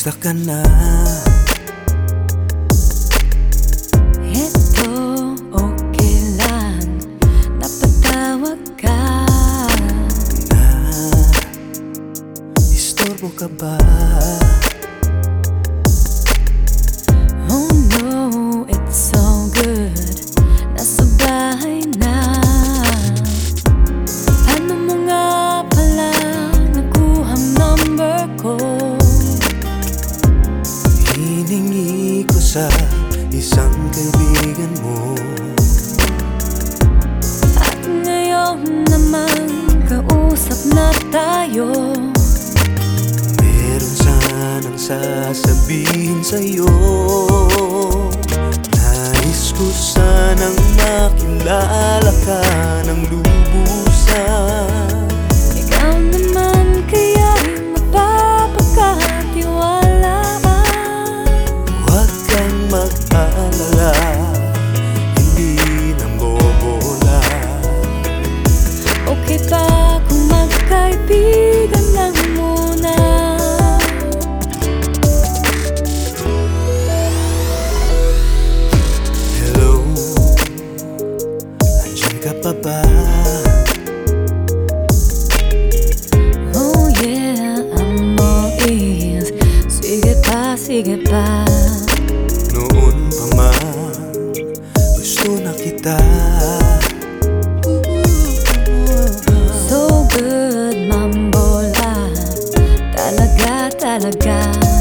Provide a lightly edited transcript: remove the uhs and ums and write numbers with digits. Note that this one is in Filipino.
Kamusta ka na? Eto, okay lang. Napatawag ka Na, istorbo ka ba? Oh no, it's all good. Nasa bahay na. Paano mo nga pala nakuhang number ko? Hiningi ko sa isang kaibigan mo. At ngayon naman kausap na tayo. Meron sanang sasabihin sa'yo. Nais ko sanang makilala ka ng lubusan. Ikaw naman kaya'y mapapagkatiwalaan. Huwag kang mag-alala, hindi nang bobola. Okay ba kung magkaibigan lang muna? Hello, andyan ka pa ba? Oh yeah, I'm all ears. Sige pa. Noon pa man, gusto na kita. So good, mambola. Talaga